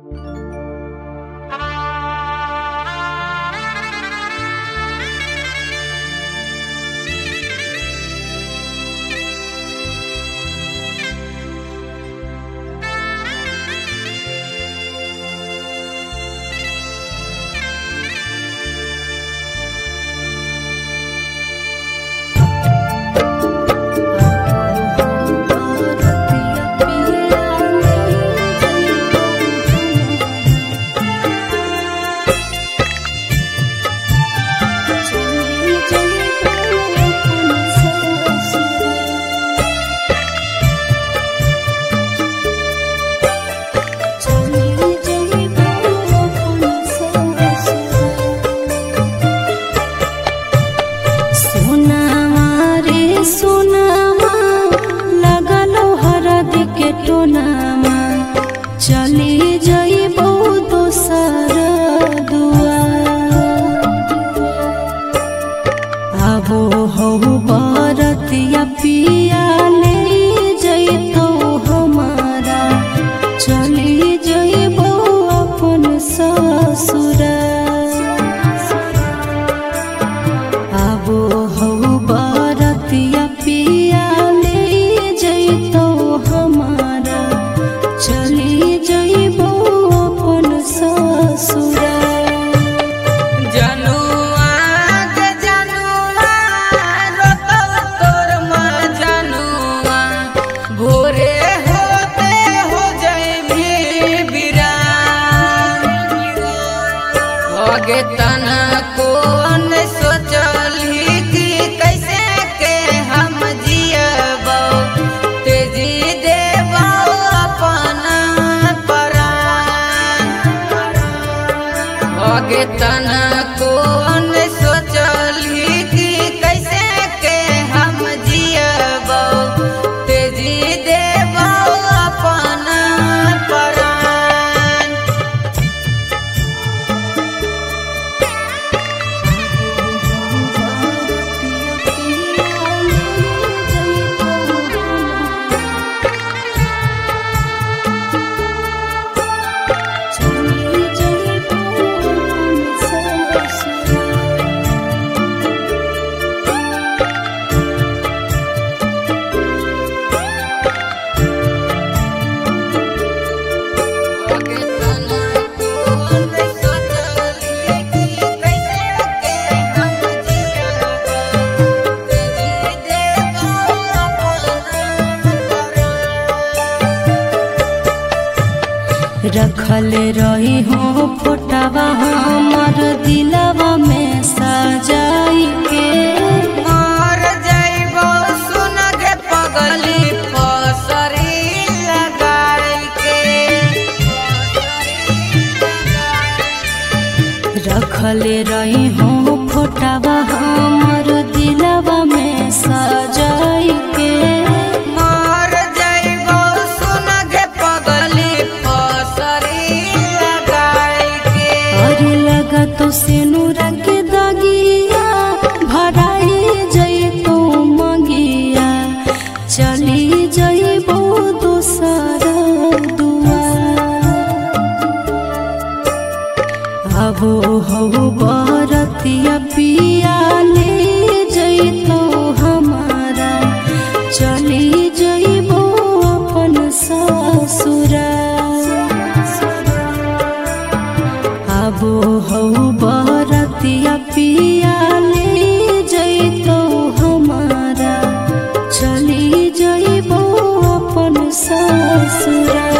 चली जइबो दोसर दुआर। आबो हो बरतिया पिया ले जइतो हमारा, चली जइबो अपन ससुराल। आबो हो बरतिया पिया ले जइतो हमारा, चली जइबो अपन ससुराल। जनुआ के जनुआ रोतल तोर माँ जनुआ, भोरे होते हो जइबी बिरान। होगे तना कौन सोचली कि कैसे के हम जियबो, तेजी देबो अपन प्राण। होगे तना कौन सोचली कि कैसे के हम जियबो, तेजी देबो अपन प्राण। रखल रही हो फोटवा हमर दिलवा में सजाई के, मर जइबो सुन गे पगली फसरी लगाई के। रखल रही हो फोटवा हमर दिलवा में सजाई के। मर जइबो सुन गे पगली फसरी लगाई के। अरे लगा तो सिनुरा के दागिया, भराई जइतो मंगिया, चली जइबो दोसर दुआर। आबो हो बरतिया पिया ले जइतो हमारा, चली जइबो अपन ससुराल। आबो हो बरतिया पिया ले जइतो हमारा, चली जइबो अपन ससुराल।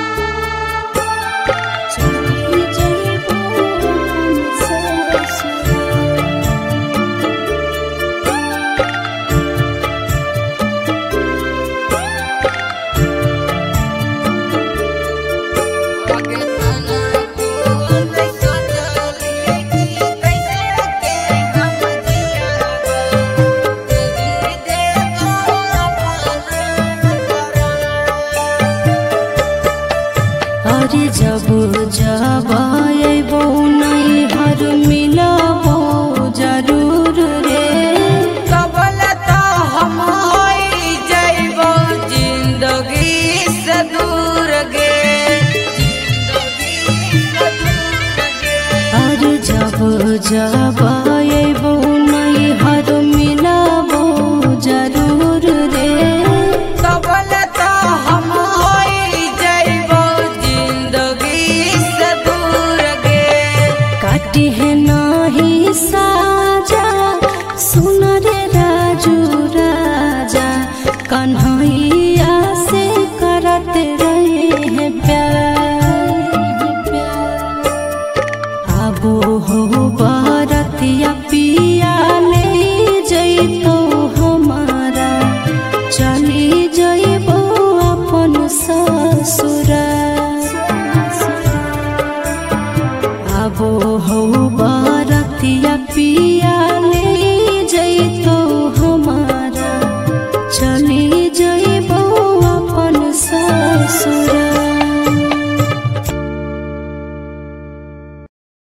चली जइबो अपन ससुराल। जब अबो नैहर मिलबो जरूर रे। तबल तो हम होई जइबो जिंदगी से दूर गे। काटी है नाही साजा सुन रे राजू राजा, कन्हैया से करते रहे हैं प्यार। आबो हो बरतिया पिया ले जइतो हमारा, चली जइबो अपन ससुरा। आबो हो बरतिया पिया